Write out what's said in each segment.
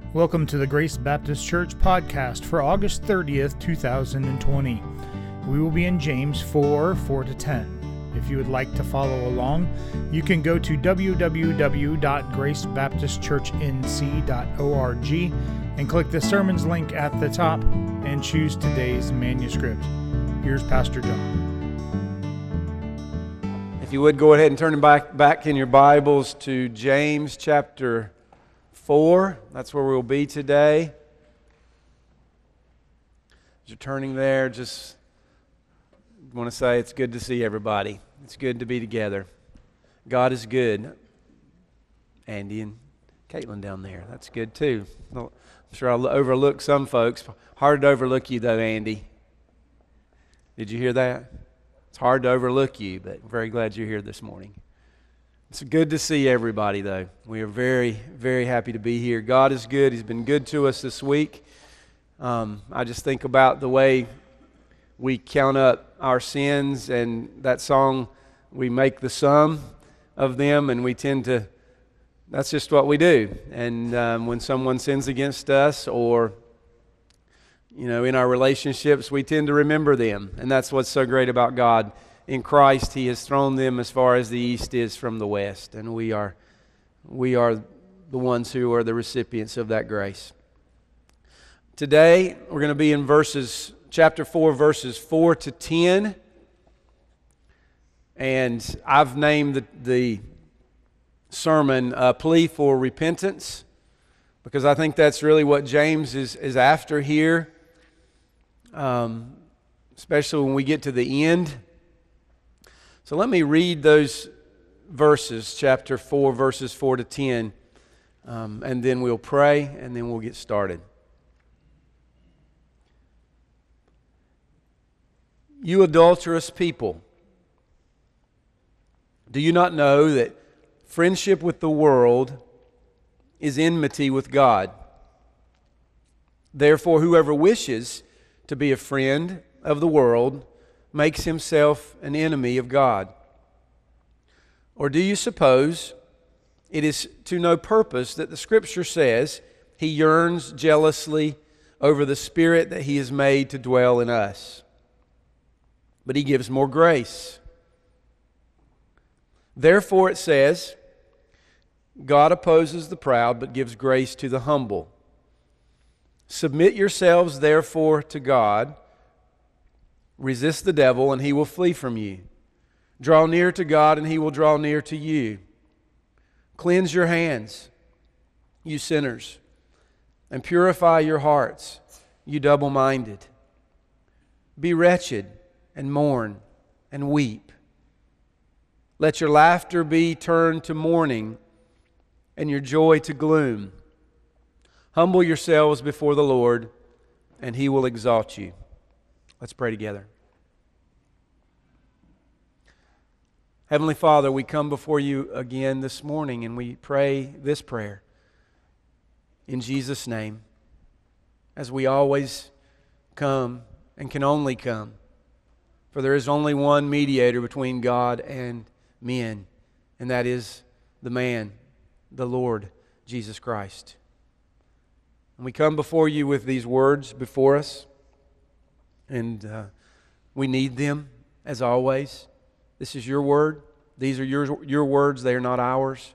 Welcome to the Grace Baptist Church podcast for August 30th, 2020. We will be in James 4:4-10. If you would like to follow along, you can go to www.gracebaptistchurchnc.org and click the sermons link at the top and choose today's manuscript. Here's Pastor John. If you would go ahead and turn back in your Bibles to James chapter 4. That's where we'll be today. As you're turning there, just want to say it's good to see everybody. It's good to be together. God is good. Andy and Caitlin down there. That's good too. I'm sure I'll overlook some folks. Hard to overlook you though, Andy. Did you hear that? It's hard to overlook you, but I'm very glad you're here this morning. It's good to see everybody, though. We are very, very happy to be here. God is good. He's been good to us this week. I just think about the way we count up our sins, and that song, we make the sum of them, and we tend to, that's just what we do. And when someone sins against us, or in our relationships, we tend to remember them. And that's what's so great about God. In Christ, He has thrown them as far as the east is from the west. And we are the ones who are the recipients of that grace. Today, we're going to be in chapter 4, verses 4-10. And I've named the sermon A Plea for Repentance, because I think that's really what James is after here. Especially when we get to the end. So let me read those verses, chapter 4, verses 4-10, and then we'll pray, and then we'll get started. You adulterous people, do you not know that friendship with the world is enmity with God? Therefore, whoever wishes to be a friend of the world makes himself an enemy of God. Or do you suppose it is to no purpose that the Scripture says He yearns jealously over the Spirit that He has made to dwell in us? But He gives more grace. Therefore it says, God opposes the proud but gives grace to the humble. Submit yourselves therefore to God. Resist the devil, and he will flee from you. Draw near to God, and He will draw near to you. Cleanse your hands, you sinners, and purify your hearts, you double-minded. Be wretched, and mourn, and weep. Let your laughter be turned to mourning, and your joy to gloom. Humble yourselves before the Lord, and He will exalt you. Let's pray together. Heavenly Father, we come before You again this morning, and we pray this prayer in Jesus' name, as we always come and can only come. For there is only one mediator between God and men, and that is the man, the Lord Jesus Christ. And we come before You with these words before us, and we need them as always. This is Your word. These are your words. They are not ours.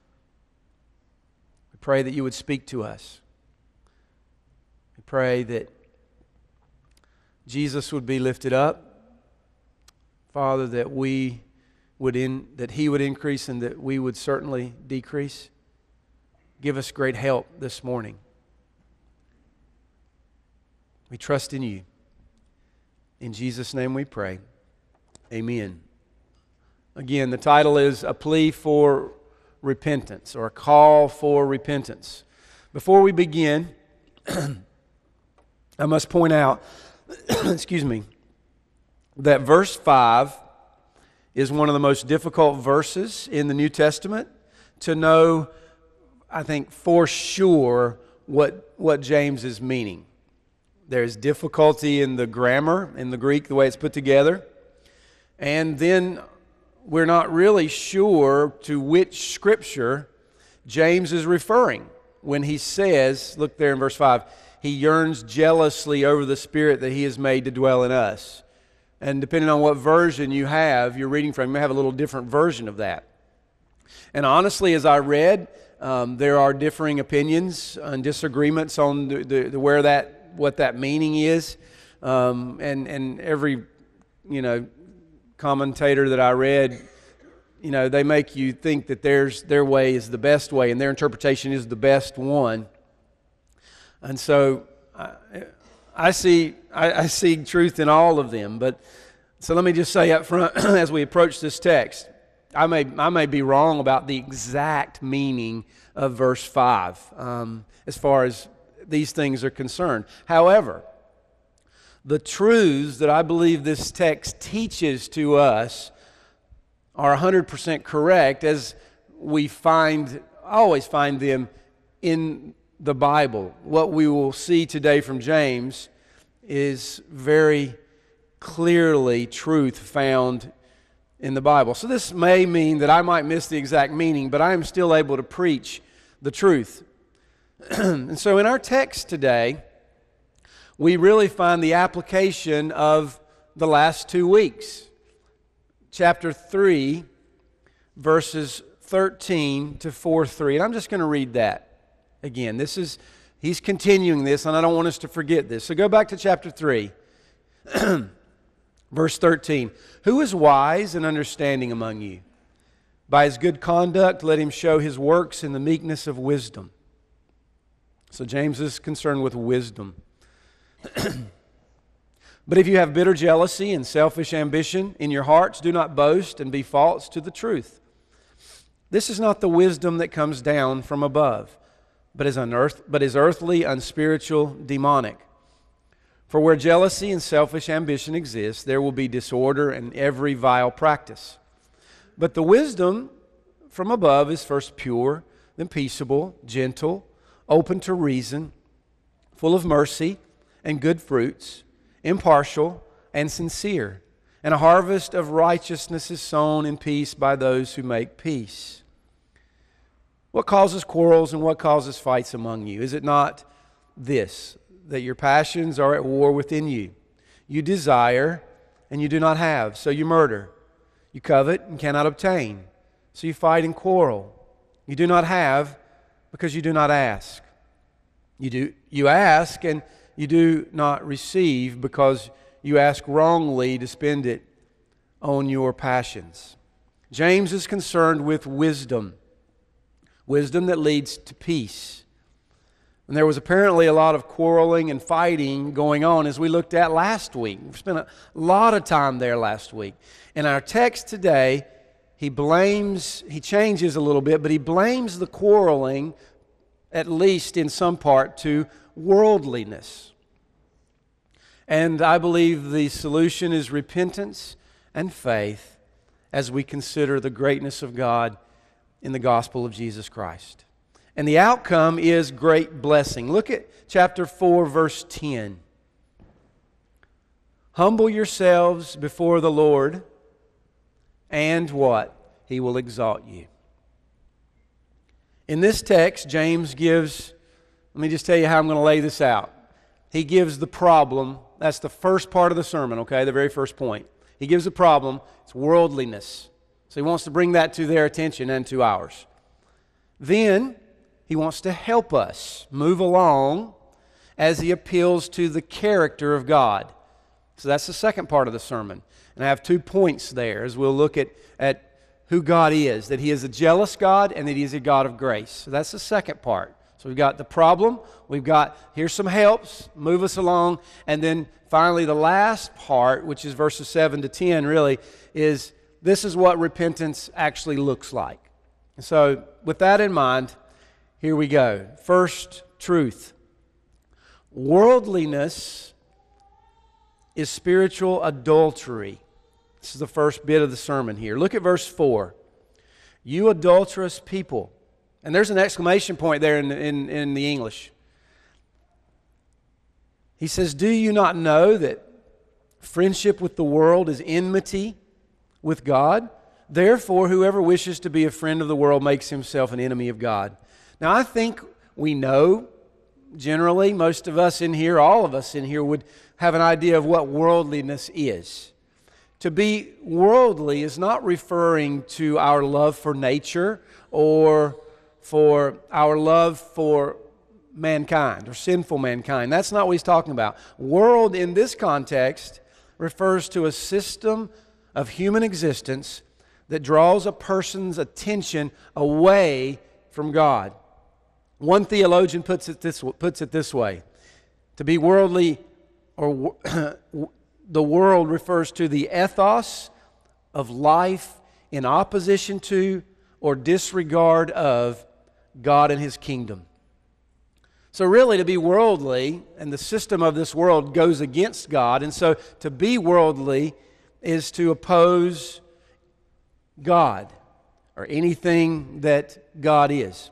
We pray that You would speak to us. We pray that Jesus would be lifted up. Father, that He would increase and that we would certainly decrease. Give us great help this morning. We trust in You. In Jesus' name we pray. Amen. Again, the title is A Plea for Repentance, or A Call for Repentance. Before we begin, I must point out, that verse 5 is one of the most difficult verses in the New Testament to know, I think, for sure what James is meaning. There's difficulty in the grammar, in the Greek, the way it's put together. And then we're not really sure to which scripture James is referring. when he says, look there in verse 5, he yearns jealously over the Spirit that he has made to dwell in us. And depending on what version you're reading from, you may have a little different version of that. And honestly, as I read, there are differing opinions and disagreements on what that meaning is. And every, commentator that I read, they make you think that their way is the best way and their interpretation is the best one. And so I see truth in all of them. But so let me just say up front, as we approach this text, I may be wrong about the exact meaning of verse 5 as far as these things are concerned. However, the truths that I believe this text teaches to us are 100% correct, as we always find them in the Bible. What we will see today from James is very clearly truth found in the Bible. So this may mean that I might miss the exact meaning, but I am still able to preach the truth. And so in our text today, we really find the application of the last 2 weeks. Chapter 3, verses 13 to 4:3. And I'm just going to read that again. He's continuing this, and I don't want us to forget this. So go back to chapter 3, verse 13. Who is wise and understanding among you? By his good conduct, let him show his works in the meekness of wisdom. So James is concerned with wisdom. But if you have bitter jealousy and selfish ambition in your hearts, do not boast and be false to the truth. This is not the wisdom that comes down from above, but is earthly, unspiritual, demonic. For where jealousy and selfish ambition exist, there will be disorder and every vile practice. But the wisdom from above is first pure, then peaceable, gentle, open to reason, full of mercy and good fruits, impartial and sincere. And a harvest of righteousness is sown in peace by those who make peace. What causes quarrels and what causes fights among you? Is it not this, that your passions are at war within you? You desire and you do not have, so you murder. You covet and cannot obtain, so you fight and quarrel. You do not have because you do not ask. You ask and you do not receive because you ask wrongly to spend it on your passions. James is concerned with wisdom that leads to peace. And there was apparently a lot of quarreling and fighting going on as we looked at last week. We spent a lot of time there last week. In our text today, he changes a little bit, but he blames the quarreling, at least in some part, to worldliness. And I believe the solution is repentance and faith as we consider the greatness of God in the gospel of Jesus Christ. And the outcome is great blessing. Look at chapter 4, verse 10. Humble yourselves before the Lord, and what? He will exalt you. In this text, James gives, let me just tell you how I'm going to lay this out. He gives the problem. That's the first part of the sermon, okay? The very first point. He gives the problem. It's worldliness. So he wants to bring that to their attention and to ours. Then he wants to help us move along as he appeals to the character of God. So that's the second part of the sermon. And I have 2 points there as we'll look at who God is, that He is a jealous God and that He is a God of grace. So that's the second part. So we've got the problem, we've got, here's some helps, move us along, and then finally the last part, which is verses 7 to 10 really, is this is what repentance actually looks like. And so with that in mind, here we go. First truth. Worldliness is spiritual adultery. This is the first bit of the sermon here. Look at verse 4. You adulterous people. And there's an exclamation point there in the English. He says, do you not know that friendship with the world is enmity with God? Therefore, whoever wishes to be a friend of the world makes himself an enemy of God. Now, I think We know, generally, most of us in here, all of us in here, would have an idea of what worldliness is. To be worldly is not referring to our love for nature or for our love for mankind or sinful mankind. That's not what he's talking about. World in this context refers to a system of human existence that draws a person's attention away from God. One theologian puts it this way. To be worldly, or the world refers to the ethos of life in opposition to or disregard of God and His kingdom. So really, to be worldly, and the system of this world goes against God, and so to be worldly is to oppose God or anything that God is.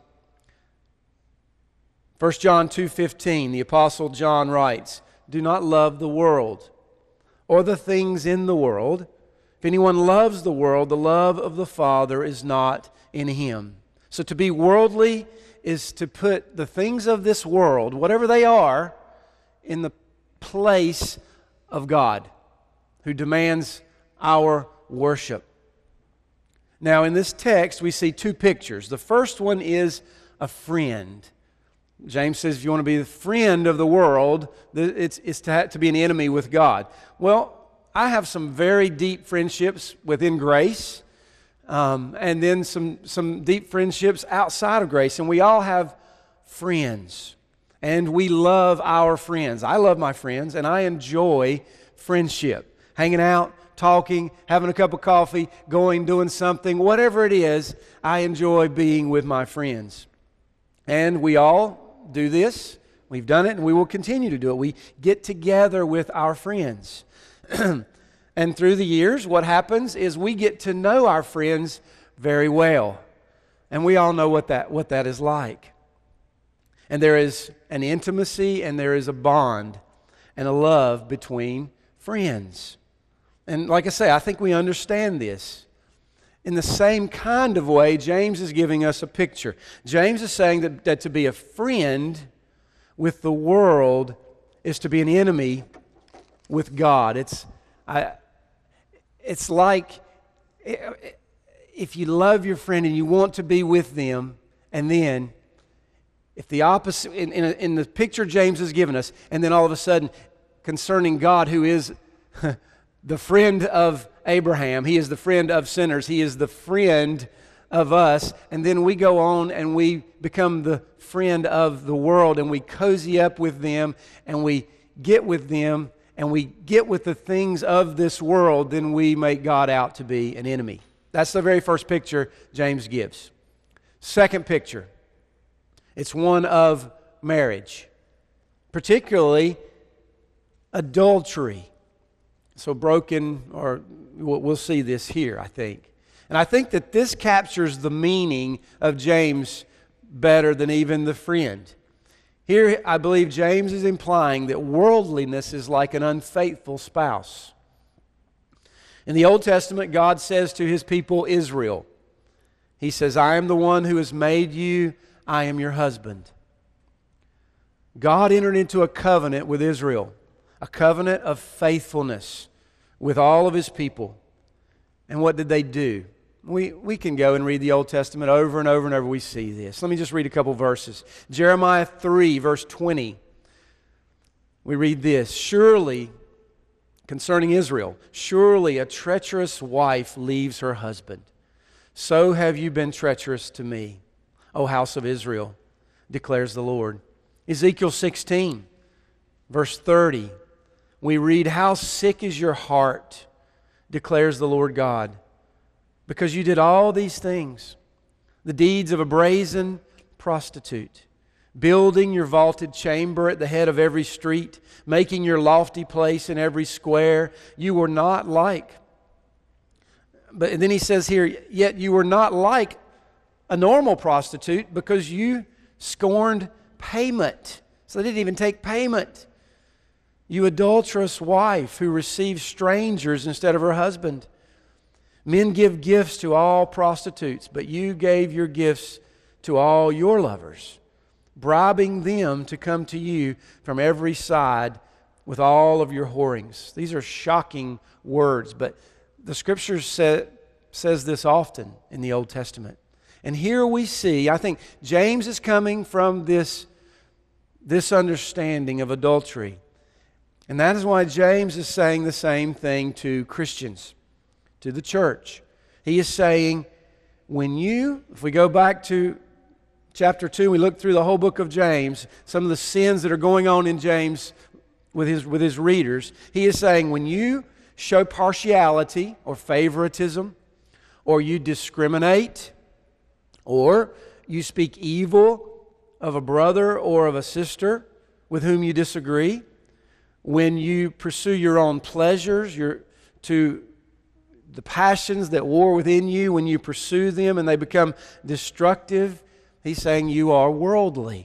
1 John 2:15, the Apostle John writes, "Do not love the world or the things in the world. If anyone loves the world, the love of the Father is not in him." So to be worldly is to put the things of this world, whatever they are, in the place of God, who demands our worship. Now, in this text, we see two pictures. The first one is a friend. James says if you want to be the friend of the world, it's to be an enemy with God. Well, I have some very deep friendships within grace, and then some deep friendships outside of grace. And we all have friends, and we love our friends. I love my friends, and I enjoy friendship. Hanging out, talking, having a cup of coffee, doing something, whatever it is, I enjoy being with my friends. And we all do this. We've done it, and we will continue to do it. We get together with our friends. And through the years, what happens is we get to know our friends very well. And we all know what that is like. And there is an intimacy and there is a bond and a love between friends. And like I say, I think we understand this. In the same kind of way, James is giving us a picture. James is saying that to be a friend with the world is to be an enemy with God. It's like if you love your friend and you want to be with them, and then if the opposite, in the picture James has given us, and then all of a sudden concerning God, who is the friend of Abraham, He is the friend of sinners, He is the friend of us, and then we go on and we become the friend of the world, and we cozy up with them, and we get with them, and we get with the things of this world, then we make God out to be an enemy. That's the very first picture James gives. Second picture, it's one of marriage, particularly adultery. So broken, or we'll see this here, I think. And I think that this captures the meaning of James better than even the friend. Here, I believe James is implying that worldliness is like an unfaithful spouse. In the Old Testament, God says to His people Israel, He says, "I am the one who has made you, I am your husband." God entered into a covenant with Israel, a covenant of faithfulness with all of His people. And what did they do? We can go and read the Old Testament over and over and over. We see this. Let me just read a couple verses. Jeremiah 3, verse 20. We read this. "Surely," concerning Israel, "surely a treacherous wife leaves her husband. So have you been treacherous to me, O house of Israel, declares the Lord." Ezekiel 16, verse 30. We read, "How sick is your heart, declares the Lord God, because you did all these things, the deeds of a brazen prostitute, building your vaulted chamber at the head of every street, making your lofty place in every square. You were not like," but then he says here, "Yet you were not like a normal prostitute, because you scorned payment." So they didn't even take payment. "You adulterous wife who receives strangers instead of her husband. Men give gifts to all prostitutes, but you gave your gifts to all your lovers. bribing them to come to you from every side with all of your whorings. These are shocking words, but the Scriptures says this often in the Old Testament. And here we see, I think James is coming from this understanding of adultery. And that is why James is saying the same thing to Christians, to the church. He is saying, if we go back to chapter 2, we look through the whole book of James, some of the sins that are going on in James with his readers, he is saying, when you show partiality or favoritism, or you discriminate, or you speak evil of a brother or of a sister with whom you disagree, when you pursue your own pleasures, the passions that war within you, when you pursue them and they become destructive, he's saying you are worldly.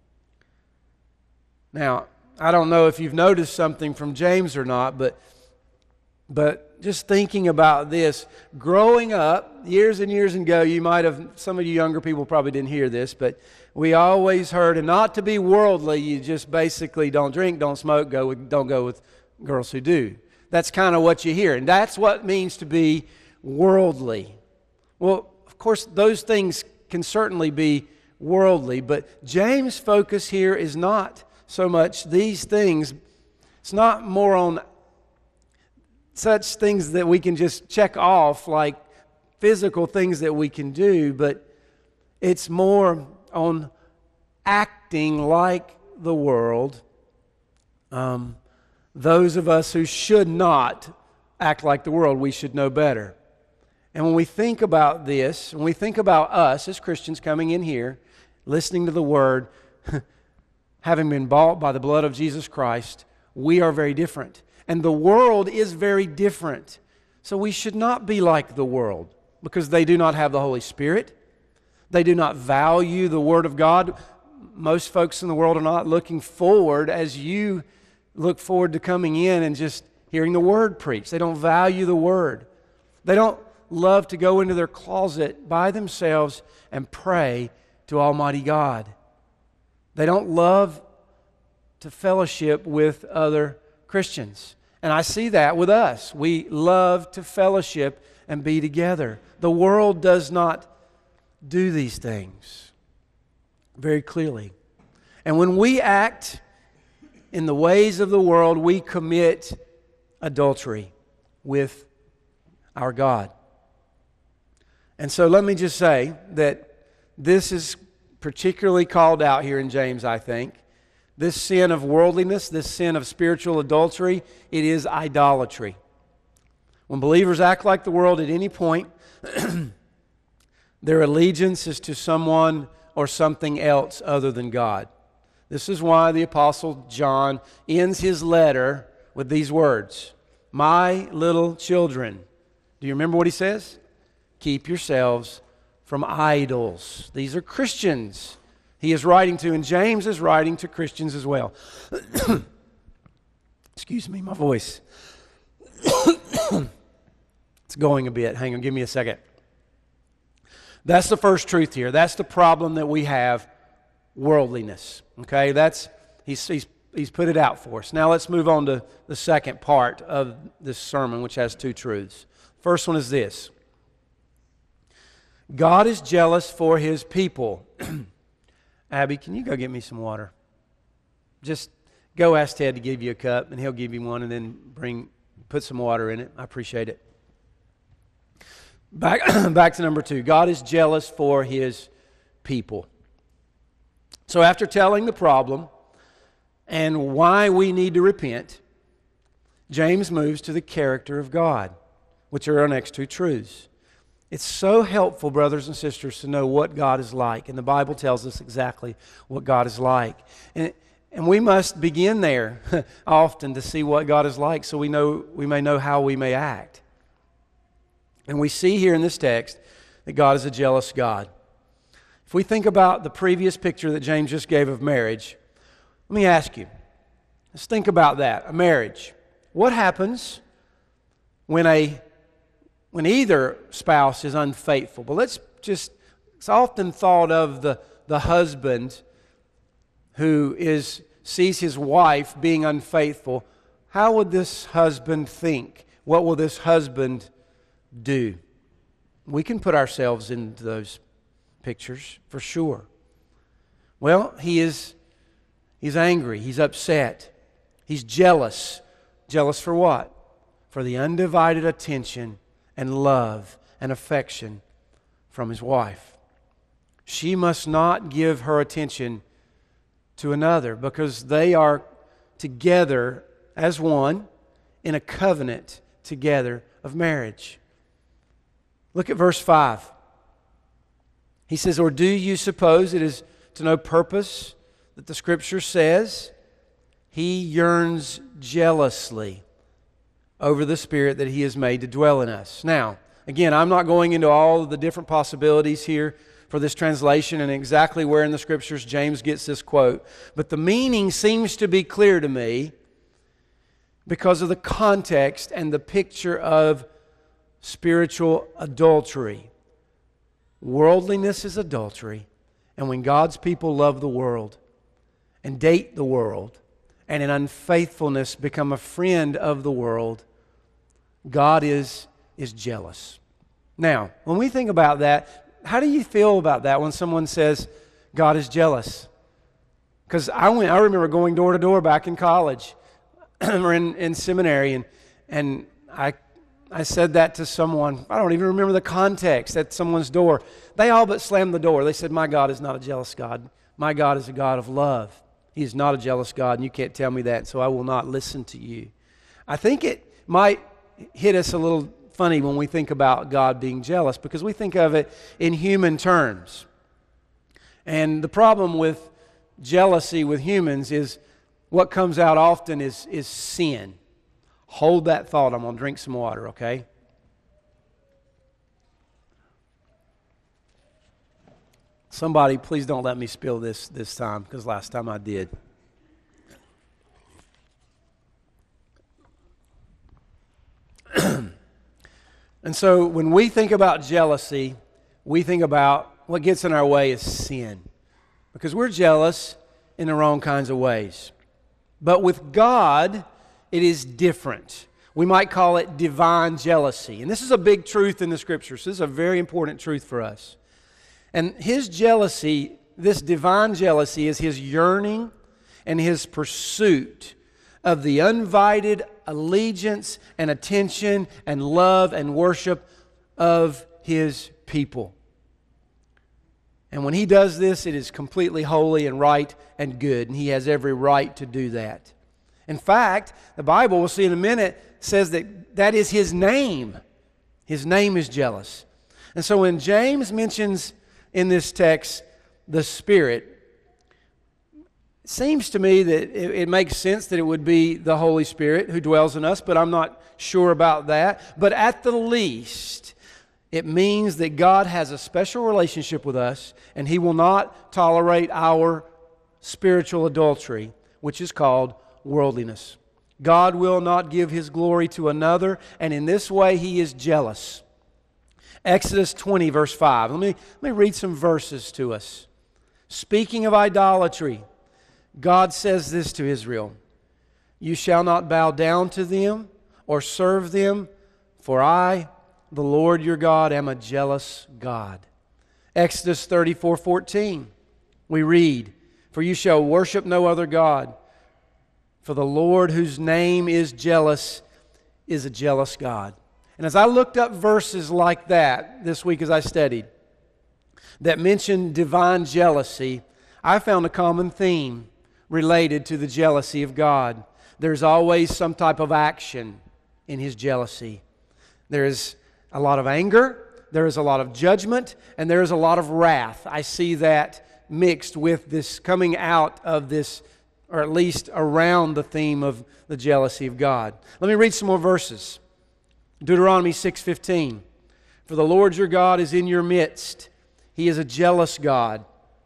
Now, I don't know if you've noticed something from James or not, but just thinking about this, growing up, years and years ago, some of you younger people probably didn't hear this, but we always heard, and not to be worldly, you just basically don't drink, don't smoke, don't go with girls who do. That's kind of what you hear, and that's what it means to be worldly. Well, of course, those things can certainly be worldly, but James' focus here is not so much these things. It's not more on such things that we can just check off, like physical things that we can do, but it's more on acting like the world. Those of us who should not act like the world, we should know better. And when we think about this, when we think about us as Christians coming in here, listening to the Word, having been bought by the blood of Jesus Christ, we are very different. And the world is very different. So we should not be like the world, because they do not have the Holy Spirit. They do not value the Word of God. Most folks in the world are not looking forward as you look forward to coming in and just hearing the Word preached. They don't value the Word. They don't love to go into their closet by themselves and pray to Almighty God. They don't love to fellowship with other Christians. And I see that with us. We love to fellowship and be together. The world does not do these things very clearly. And when we act in the ways of the world, we commit adultery with our God. And so let me just say that this is particularly called out here in James, I think. This sin of worldliness, this sin of spiritual adultery, it is idolatry. When believers act like the world at any point, their allegiance is to someone or something else other than God. This is why the Apostle John ends his letter with these words, "My little children." Do you remember what he says? "Keep yourselves from idols." These are Christians he is writing to, and James is writing to Christians as well. Excuse me, my voice. It's going a bit. Hang on, give me a second. That's the first truth here. That's the problem that we have, worldliness. Okay, he's put it out for us. Now let's move on to the second part of this sermon, which has two truths. First one is this: God is jealous for His people. Abby, can you go get me some water? Just go ask Ted to give you a cup, and he'll give you one, and then put some water in it. I appreciate it. Back to number 2. God is jealous for His people. So after telling the problem and why we need to repent, James moves to the character of God, which are our next two truths. It's so helpful, brothers and sisters, to know what God is like. And the Bible tells us exactly what God is like. And we must begin there often to see what God is like so we may know how we may act. And we see here in this text that God is a jealous God. If we think about the previous picture that James just gave of marriage, let me ask you, let's think about that, a marriage. What happens when either spouse is unfaithful? But it's often thought of the husband who sees his wife being unfaithful, how would this husband think? What will this husband do? We can put ourselves into those pictures for sure. Well, he's angry, he's upset, he's jealous. Jealous for what? For the undivided attention and love and affection from his wife. She must not give her attention to another because they are together as one in a covenant together of marriage. Look at verse 5. He says, "Or do you suppose it is to no purpose that the Scripture says, He yearns jealously over the Spirit that He has made to dwell in us?" Now, again, I'm not going into all of the different possibilities here for this translation and exactly where in the Scriptures James gets this quote, but the meaning seems to be clear to me because of the context and the picture of spiritual adultery. Worldliness is adultery, and when God's people love the world and date the world and in unfaithfulness become a friend of the world, God is jealous. Now, when we think about that, how do you feel about that when someone says God is jealous? Because I remember going door to door back in college or in seminary, and I said that to someone. I don't even remember the context at someone's door. They all but slammed the door. They said, "My God is not a jealous God. My God is a God of love. He is not a jealous God, and you can't tell me that, so I will not listen to you." I think it might hit us a little funny when we think about God being jealous because we think of it in human terms. And the problem with jealousy with humans is what comes out often is sin. Hold that thought. I'm going to drink some water, okay? Somebody, please don't let me spill this time because last time I did. And so when we think about jealousy, we think about what gets in our way is sin. Because we're jealous in the wrong kinds of ways. But with God, it is different. We might call it divine jealousy. And this is a big truth in the Scriptures. This is a very important truth for us. And His jealousy, this divine jealousy, is His yearning and His pursuit of the undivided allegiance and attention and love and worship of His people. And when He does this, it is completely holy and right and good, and He has every right to do that. In fact, the Bible, we'll see in a minute, says that is His name. His name is jealous. And so when James mentions in this text the Spirit, it seems to me that it makes sense that it would be the Holy Spirit who dwells in us, but I'm not sure about that. But at the least, it means that God has a special relationship with us, and He will not tolerate our spiritual adultery, which is called worldliness. God will not give His glory to another, and in this way He is jealous. Exodus 20, verse 5. Let me read some verses to us. Speaking of idolatry, God says this to Israel: "You shall not bow down to them or serve them, for I, the Lord your God, am a jealous God." Exodus 34:14, we read, "For you shall worship no other God, for the Lord whose name is jealous is a jealous God." And as I looked up verses like that this week as I studied, that mentioned divine jealousy, I found a common theme related to the jealousy of God. There's always some type of action in His jealousy. There is a lot of anger, there is a lot of judgment, and there is a lot of wrath. I see that mixed with this, coming out of this, or at least around the theme of the jealousy of God. Let me read some more verses. Deuteronomy 6:15. "For the Lord your God is in your midst. He is a jealous God.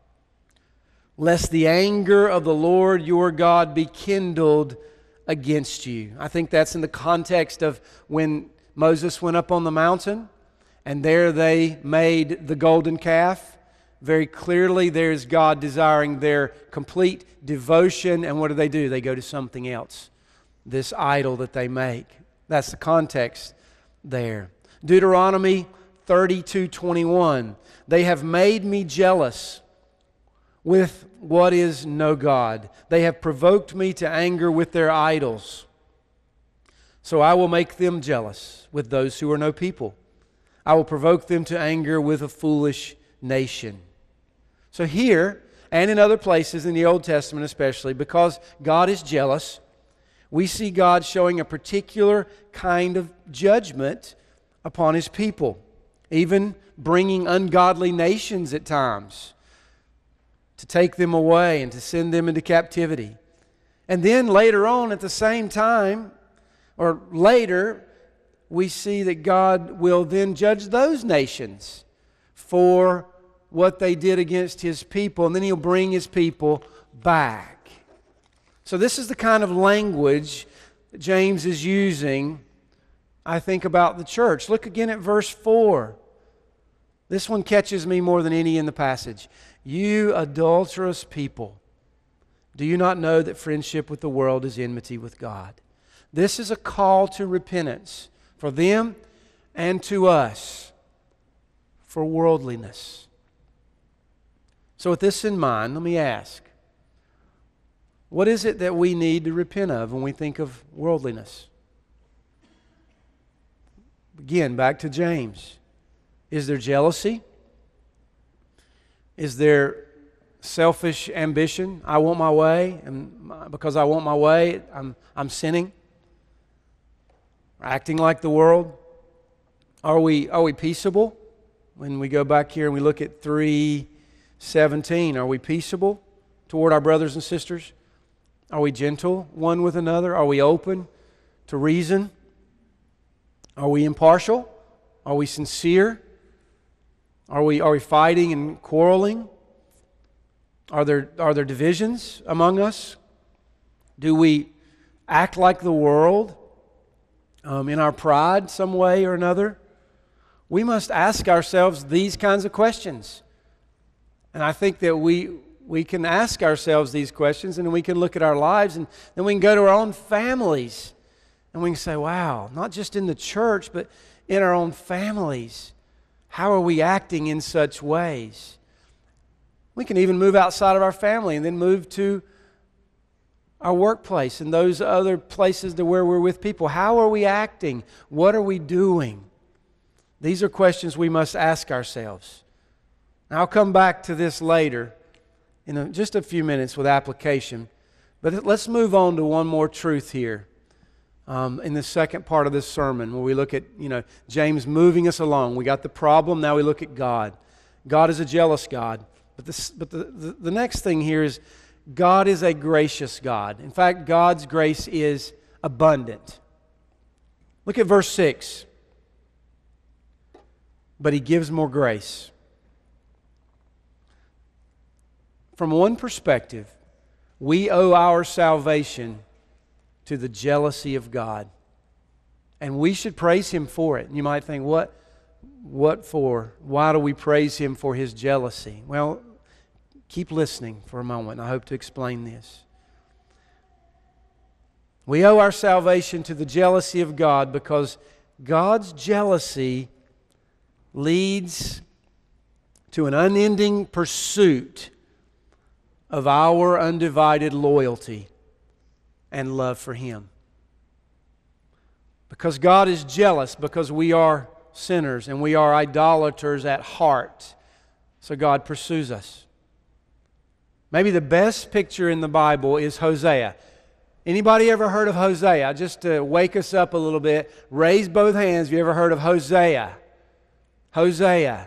Lest the anger of the Lord your God be kindled against you." I think that's in the context of when Moses went up on the mountain, and there they made the golden calf. Very clearly, there's God desiring their complete devotion. And what do? They go to something else, this idol that they make. That's the context there. Deuteronomy 32:21. They have made me jealous with what is no God. They have provoked me to anger with their idols. So I will make them jealous with those who are no people. I will provoke them to anger with a foolish nation. So here, and in other places in the Old Testament especially, because God is jealous, we see God showing a particular kind of judgment upon His people, even bringing ungodly nations at times to take them away and to send them into captivity. And then later on, at the same time, or later, we see that God will then judge those nations for what they did against His people, and then He'll bring His people back. So this is the kind of language that James is using, I think, about the church. Look again at verse 4. This one catches me more than any in the passage. You adulterous people, do you not know that friendship with the world is enmity with God? This is a call to repentance for them and to us for worldliness. So with this in mind, let me ask, what is it that we need to repent of when we think of worldliness? Again, back to James. Is there jealousy? Is there selfish ambition? I want my way, and because I want my way, I'm sinning. Acting like the world? Are we peaceable? When we go back here and we look at 3:17, are we peaceable toward our brothers and sisters? Are we gentle one with another? Are we open to reason? Are we impartial? Are we sincere? Are we fighting and quarreling? Are there divisions among us? Do we act like the world in our pride some way or another? We must ask ourselves these kinds of questions. And I think that we can ask ourselves these questions, and we can look at our lives, and then we can go to our own families, and we can say, wow, not just in the church, but in our own families, how are we acting in such ways? We can even move outside of our family and then move to our workplace and those other places to where we're with people. How are we acting? What are we doing? These are questions we must ask ourselves. And I'll come back to this later in just a few minutes with application. But let's move on to one more truth here in the second part of this sermon, where we look at, James moving us along. We got the problem, now we look at God. God is a jealous God. But the next thing here is God is a gracious God. In fact, God's grace is abundant. Look at verse 6. But He gives more grace. From one perspective, we owe our salvation to the jealousy of God. And we should praise Him for it. You might think, what for? Why do we praise Him for His jealousy? Well, keep listening for a moment. I hope to explain this. We owe our salvation to the jealousy of God because God's jealousy leads to an unending pursuit of our undivided loyalty and love for Him. Because God is jealous, because we are sinners and we are idolaters at heart, so God pursues us. Maybe the best picture in the Bible is Hosea. Anybody ever heard of Hosea? Just to wake us up a little bit, raise both hands if you ever heard of Hosea. Hosea.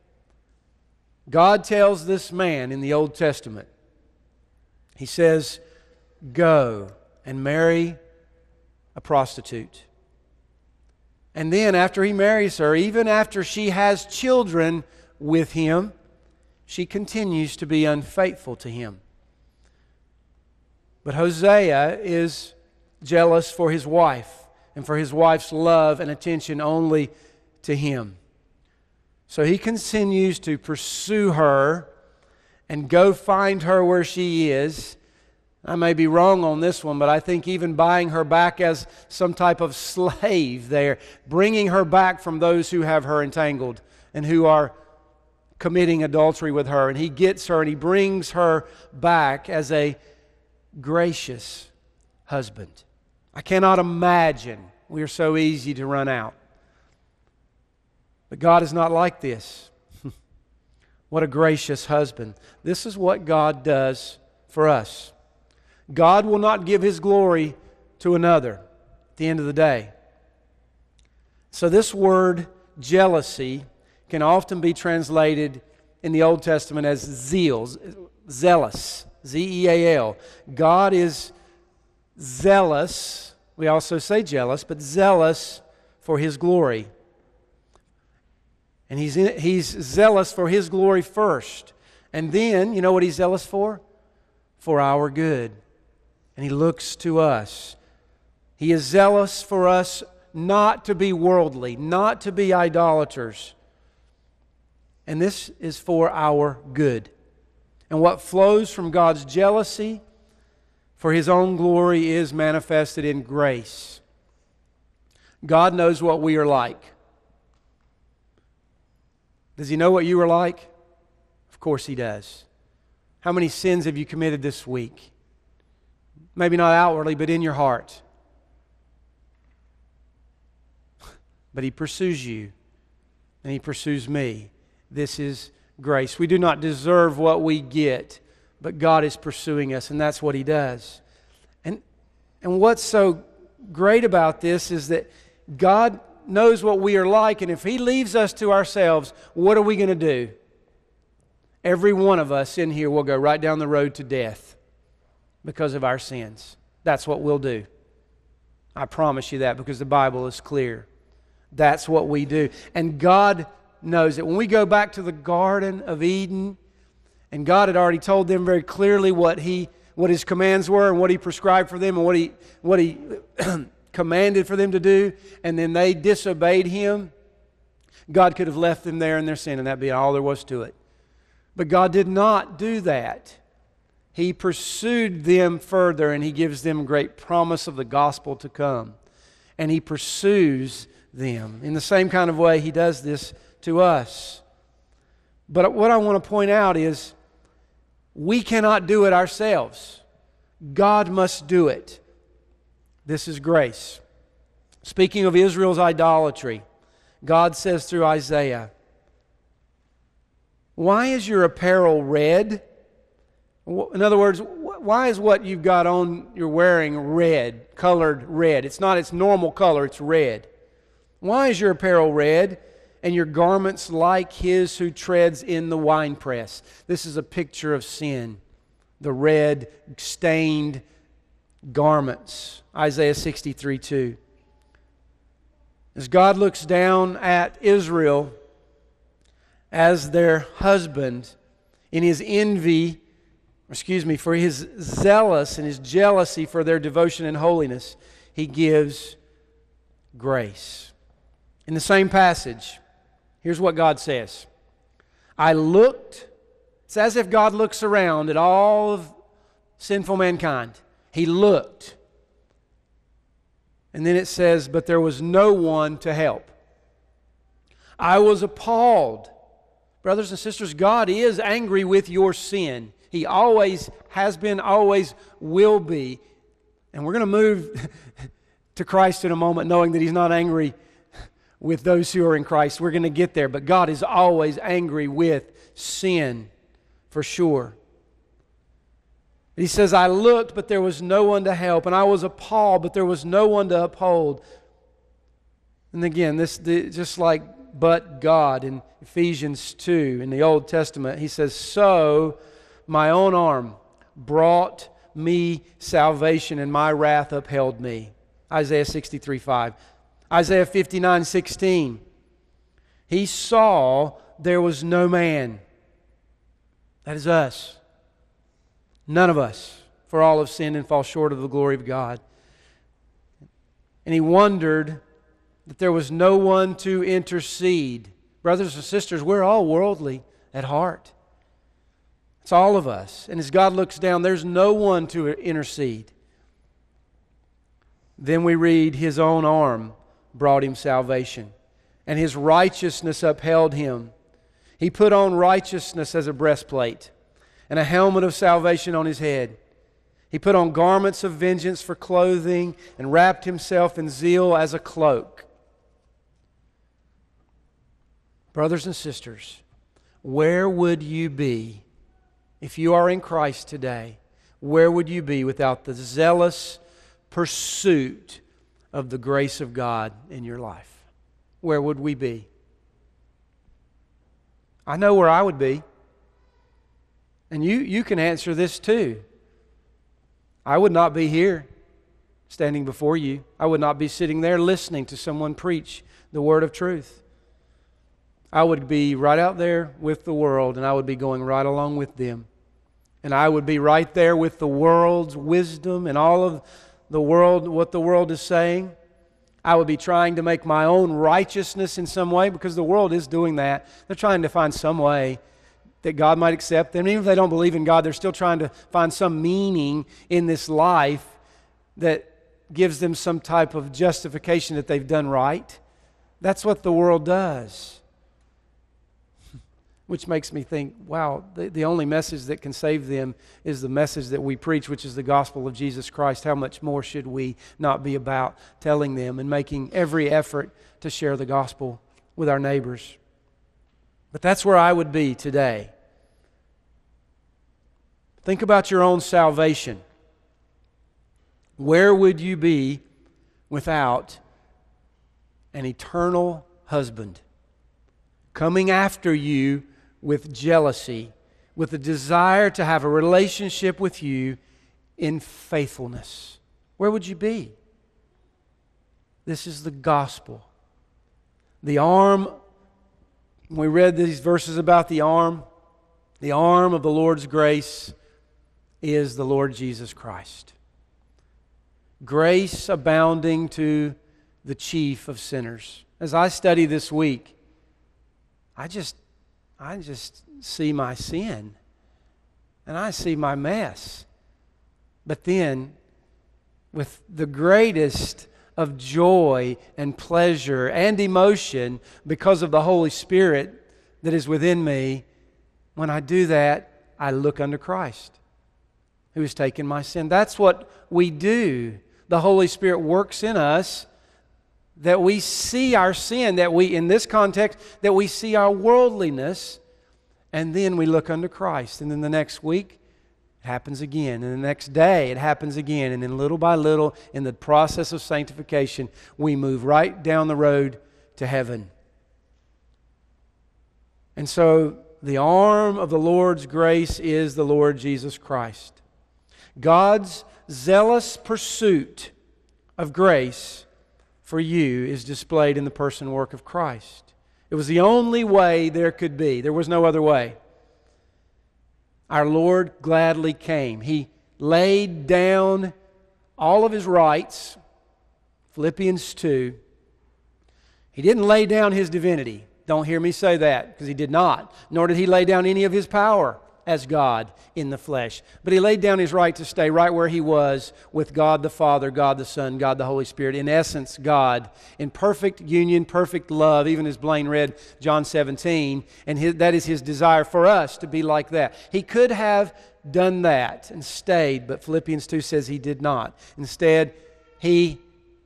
God tells this man in the Old Testament, He says, go and marry a prostitute. And then after he marries her, even after she has children with him, she continues to be unfaithful to him. But Hosea is jealous for his wife and for his wife's love and attention only to him. So he continues to pursue her and go find her where she is. I may be wrong on this one, but I think even buying her back as some type of slave there, bringing her back from those who have her entangled and who are committing adultery with her. And he gets her and he brings her back as a gracious husband. I cannot imagine. We are so easy to run out. But God is not like this. What a gracious husband. This is what God does for us. God will not give His glory to another at the end of the day. So this word jealousy can often be translated in the Old Testament as zeal, zealous, Z-E-A-L. God is zealous. We also say jealous, but zealous for His glory. And He's zealous for His glory first. And then, you know what He's zealous for? For our good. And He looks to us. He is zealous for us not to be worldly, not to be idolaters. And this is for our good. And what flows from God's jealousy for His own glory is manifested in grace. God knows what we are like. Does He know what you are like? Of course He does. How many sins have you committed this week? Maybe not outwardly, but in your heart. But He pursues you, and He pursues me. This is grace. We do not deserve what we get, but God is pursuing us, and that's what He does. And what's so great about this is that God knows what we are like, and if He leaves us to ourselves, what are we going to do? Every one of us in here will go right down the road to death because of our sins. That's what we'll do. I promise you that, because the Bible is clear. That's what we do. And God knows it. When we go back to the Garden of Eden, and God had already told them very clearly what His commands were and what He prescribed for them and what He commanded for them to do, and then they disobeyed Him, God could have left them there in their sin, and that'd be all there was to it. But God did not do that. He pursued them further, and He gives them great promise of the gospel to come. And He pursues them. In the same kind of way, He does this to us. But what I want to point out is we cannot do it ourselves. God must do it. This is grace. Speaking of Israel's idolatry, God says through Isaiah, "Why is your apparel red?" In other words, why is what you've got on, you're wearing red, colored red? It's not its normal color, it's red. Why is your apparel red and your garments like his who treads in the winepress? This is a picture of sin. The red, stained garments. Isaiah 63:2. As God looks down at Israel as their husband in His envy, for His zealous and His jealousy for their devotion and holiness, He gives grace. In the same passage, here's what God says. I looked, it's as if God looks around at all of sinful mankind. He looked. And then it says, but there was no one to help. I was appalled. Brothers and sisters, God is angry with your sin. He always has been, always will be. And we're going to move to Christ in a moment, knowing that He's not angry with those who are in Christ. We're going to get there. But God is always angry with sin, for sure. He says, I looked, but there was no one to help. And I was appalled, but there was no one to uphold. And again, just like but God in Ephesians 2 in the Old Testament, He says, so my own arm brought me salvation, and my wrath upheld me. Isaiah 63:5. Isaiah 59:16. He saw there was no man. That is us. None of us, for all have sinned and fall short of the glory of God. And He wondered that there was no one to intercede Brothers and sisters, we're all worldly at heart. It's all of us. And as God looks down, there's no one to intercede. Then we read, His own arm brought Him salvation, and His righteousness upheld Him. He put on righteousness as a breastplate, and a helmet of salvation on His head. He put on garments of vengeance for clothing, and wrapped Himself in zeal as a cloak. Brothers and sisters, where would you be if you are in Christ today? Where would you be without the zealous pursuit of the grace of God in your life? Where would we be? I know where I would be. And you can answer this too. I would not be here standing before you. I would not be sitting there listening to someone preach the word of truth. I would be right out there with the world, and I would be going right along with them. And I would be right there with the world's wisdom and all of the world, what the world is saying. I would be trying to make my own righteousness in some way, because the world is doing that. They're trying to find some way that God might accept them. Even if they don't believe in God, they're still trying to find some meaning in this life that gives them some type of justification that they've done right. That's what the world does. Which makes me think, wow, the only message that can save them is the message that we preach, which is the gospel of Jesus Christ. How much more should we not be about telling them and making every effort to share the gospel with our neighbors? But that's where I would be today. Think about your own salvation. Where would you be without an eternal husband coming after you with jealousy, with a desire to have a relationship with you in faithfulness? Where would you be? This is the gospel. The arm, we read these verses about the arm of the Lord's grace is the Lord Jesus Christ. Grace abounding to the chief of sinners. As I study this week, I just see my sin, and I see my mess. But then, with the greatest of joy and pleasure and emotion, because of the Holy Spirit that is within me, when I do that, I look unto Christ, who has taken my sin. That's what we do. The Holy Spirit works in us, that we see our sin, that we, in this context, that we see our worldliness, and then we look unto Christ. And then the next week, it happens again. And the next day, it happens again. And then little by little, in the process of sanctification, we move right down the road to heaven. And so, the arm of the Lord's grace is the Lord Jesus Christ. God's zealous pursuit of grace for you is displayed in the person and work of Christ. It was the only way there could be. There was no other way. Our Lord gladly came. He laid down all of His rights. Philippians 2. He didn't lay down His divinity. Don't hear me say that, because He did not. Nor did He lay down any of His power as God in the flesh. But He laid down His right to stay right where He was with God the Father, God the Son, God the Holy Spirit. In essence, God in perfect union, perfect love, even as Blaine read John 17, and that is His desire for us to be like that. He could have done that and stayed, but Philippians 2 says He did not. Instead, He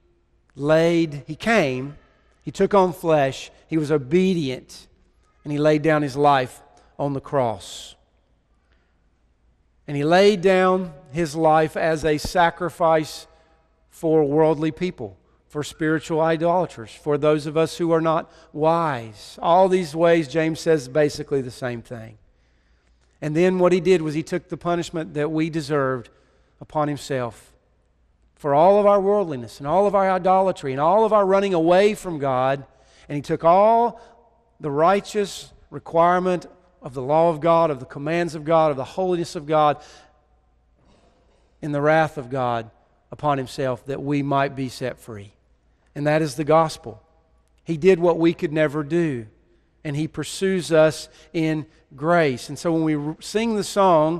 came, He took on flesh, He was obedient, and He laid down His life on the cross. And He laid down His life as a sacrifice for worldly people, for spiritual idolaters, for those of us who are not wise. All these ways, James says, basically the same thing. And then what He did was He took the punishment that we deserved upon Himself for all of our worldliness and all of our idolatry and all of our running away from God. And He took all the righteous requirement of the law of God, of the commands of God, of the holiness of God, in the wrath of God upon Himself, that we might be set free. And that is the gospel. He did what we could never do. and He pursues us in grace. And so when we sing the song,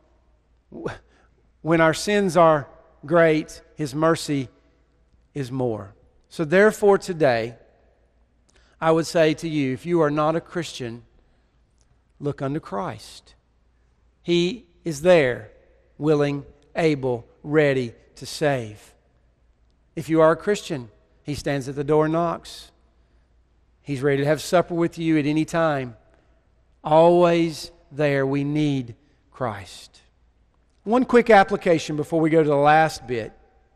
when our sins are great, His mercy is more. So therefore today, I would say to you, if you are not a Christian, look unto Christ. He is there, willing, able, ready to save. If you are a Christian, He stands at the door and knocks. He's ready to have supper with you at any time. Always there. We need Christ. One quick application before we go to the last bit.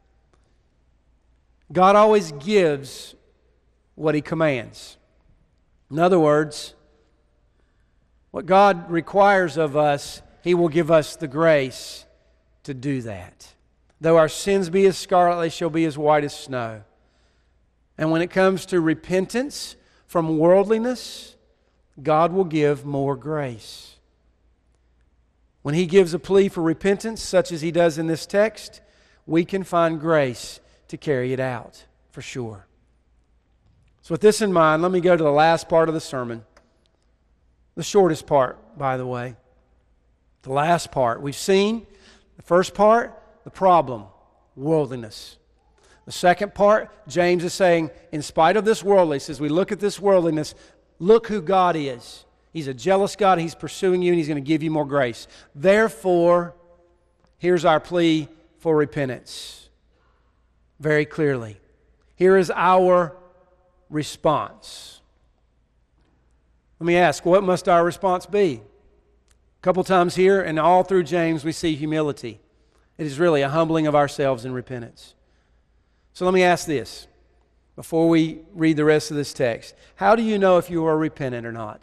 God always gives what He commands. In other words, what God requires of us, He will give us the grace to do that. Though our sins be as scarlet, they shall be as white as snow. And when it comes to repentance from worldliness, God will give more grace. When He gives a plea for repentance, such as He does in this text, we can find grace to carry it out, for sure. So with this in mind, let me go to the last part of the sermon. The shortest part, by the way. The last part. We've seen the first part, the problem, worldliness. The second part, James is saying, in spite of this worldliness, as we look at this worldliness, look who God is. He's a jealous God. He's pursuing you, and He's going to give you more grace. Therefore, here's our plea for repentance. Very clearly. Here is our response. Let me ask, what must our response be? A couple times here and all through James we see humility. It is really a humbling of ourselves in repentance. So let me ask this before we read the rest of this text. How do you know if you are repentant or not?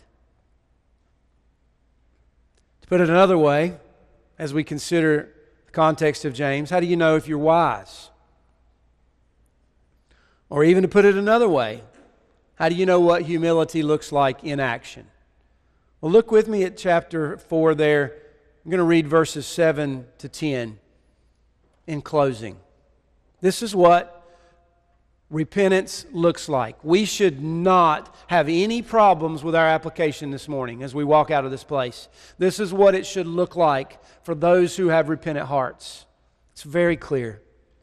To put it another way, as we consider the context of James, how do you know if you're wise? Or even to put it another way, how do you know what humility looks like in action? Well, look with me at chapter 4 there. I'm going to read verses 7 to 10 in closing. This is what repentance looks like. We should not have any problems with our application this morning as we walk out of this place. This is what it should look like for those who have repentant hearts. It's very clear.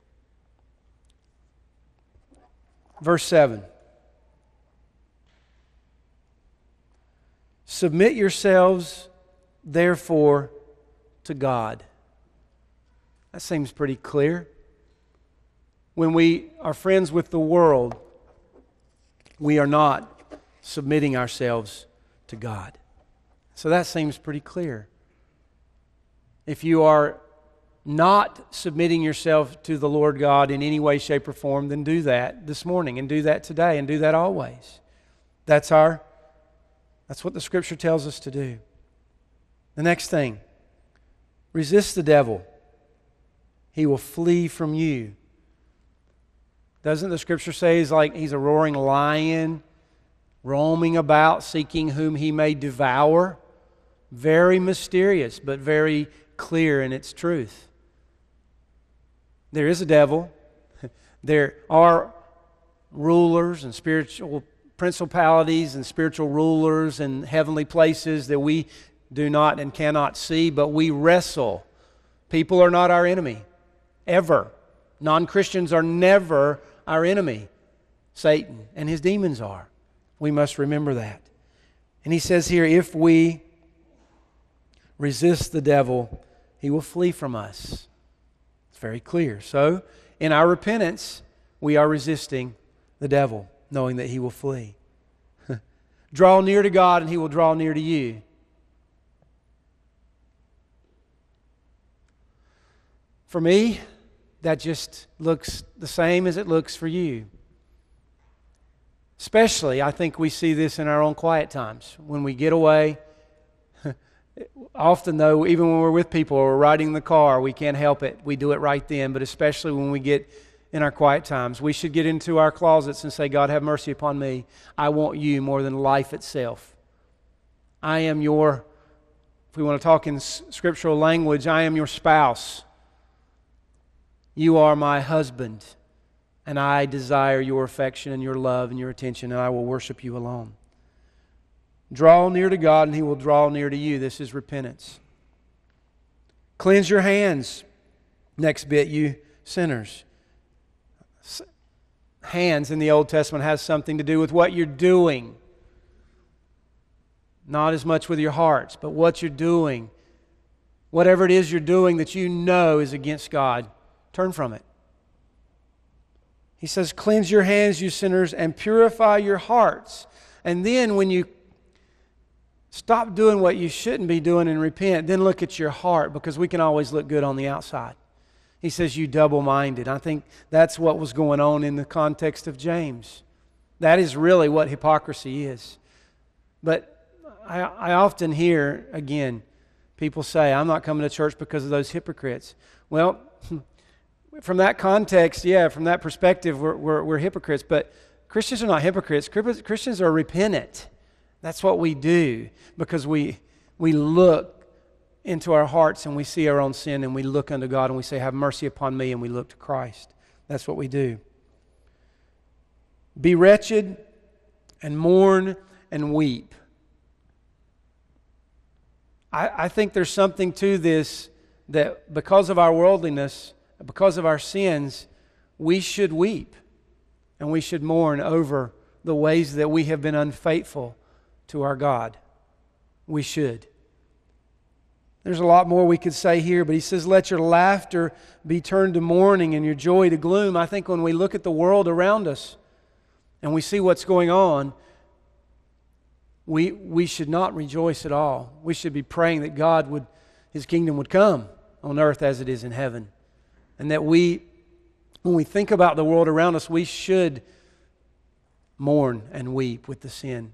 Verse 7. Submit yourselves, therefore, to God. That seems pretty clear. When we are friends with the world, we are not submitting ourselves to God. So that seems pretty clear. If you are not submitting yourself to the Lord God in any way, shape, or form, then do that this morning and do that today and do that always. That's what the Scripture tells us to do. The next thing, resist the devil. He will flee from you. Doesn't the Scripture say he's a roaring lion, roaming about, seeking whom he may devour? Very mysterious, but very clear in its truth. There is a devil. There are rulers and spiritual principalities and spiritual rulers in heavenly places that we do not and cannot see, but we wrestle. People are not our enemy, ever. Non-Christians are never our enemy. Satan and his demons are. We must remember that. And he says here, if we resist the devil, he will flee from us. It's very clear. So, in our repentance, we are resisting the devil, knowing that he will flee. Draw near to God and he will draw near to you. For me, that just looks the same as it looks for you. Especially, I think we see this in our own quiet times. When we get away, often though, even when we're with people or we're riding the car, we can't help it. We do it right then, but especially when we get in our quiet times, we should get into our closets and say, God, have mercy upon me. I want you more than life itself. I am your, if we want to talk in scriptural language, I am your spouse. You are my husband, and I desire your affection and your love and your attention, and I will worship you alone. Draw near to God and He will draw near to you. This is repentance. Cleanse your hands. Next bit, you sinners. Hands in the Old Testament has something to do with what you're doing. Not as much with your hearts, but what you're doing. Whatever it is you're doing that you know is against God, turn from it. He says, cleanse your hands, you sinners, and purify your hearts. And then when you stop doing what you shouldn't be doing and repent, then look at your heart, because we can always look good on the outside. He says, you double-minded. I think that's what was going on in the context of James. That is really what hypocrisy is. But I often hear, again, people say, I'm not coming to church because of those hypocrites. Well, from that context, yeah, from that perspective, we're hypocrites. But Christians are not hypocrites. Christians are repentant. That's what we do, because we look into our hearts and we see our own sin and we look unto God and we say, have mercy upon me, and we look to Christ. That's what we do. Be wretched and mourn and weep. I think there's something to this, that because of our worldliness, because of our sins, we should weep and we should mourn over the ways that we have been unfaithful to our God. We should. There's a lot more we could say here, but he says, let your laughter be turned to mourning and your joy to gloom. I think when we look at the world around us and we see what's going on, we should not rejoice at all. We should be praying that His kingdom would come on earth as it is in heaven. And that when we think about the world around us, we should mourn and weep with the sin.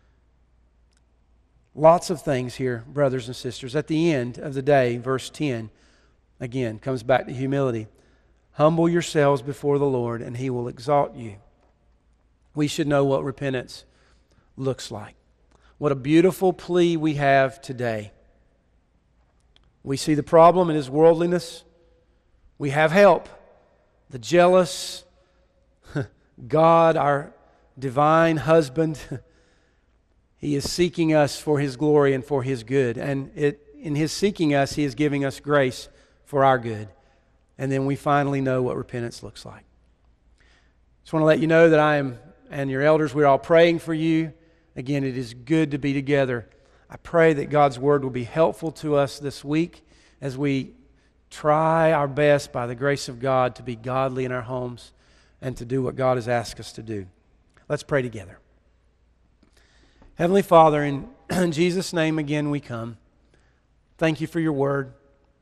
Lots of things here, brothers and sisters. At the end of the day, verse 10, again, comes back to humility. Humble yourselves before the Lord, and He will exalt you. We should know what repentance looks like. What a beautiful plea we have today. We see the problem in his worldliness. We have help. The jealous God, our divine husband, He is seeking us for His glory and for His good. And in His seeking us, He is giving us grace for our good. And then we finally know what repentance looks like. Just want to let you know that I am, and your elders, we're all praying for you. Again, it is good to be together. I pray that God's Word will be helpful to us this week as we try our best by the grace of God to be godly in our homes and to do what God has asked us to do. Let's pray together. Heavenly Father, in Jesus' name again we come. Thank You for Your Word.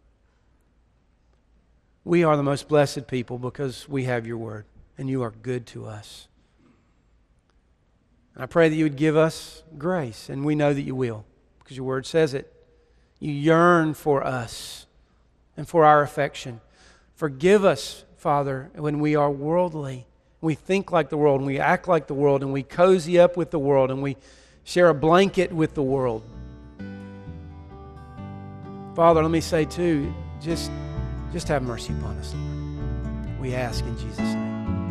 We are the most blessed people because we have Your Word, and You are good to us. I pray that You would give us grace, and we know that You will, because Your Word says it. You yearn for us and for our affection. Forgive us, Father, when we are worldly. We think like the world, and we act like the world, and we cozy up with the world, and we share a blanket with the world. Father, let me say too, just have mercy upon us, Lord. We ask in Jesus' name.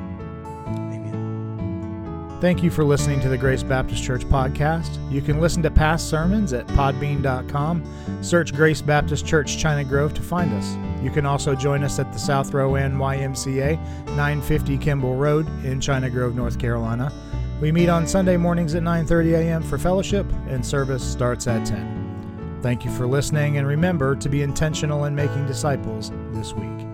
Thank you for listening to the Grace Baptist Church podcast. You can listen to past sermons at podbean.com. Search Grace Baptist Church China Grove to find us. You can also join us at the South Rowan YMCA, 950 Kimball Road in China Grove, North Carolina. We meet on Sunday mornings at 9:30 a.m. for fellowship, and service starts at 10. Thank you for listening, and remember to be intentional in making disciples this week.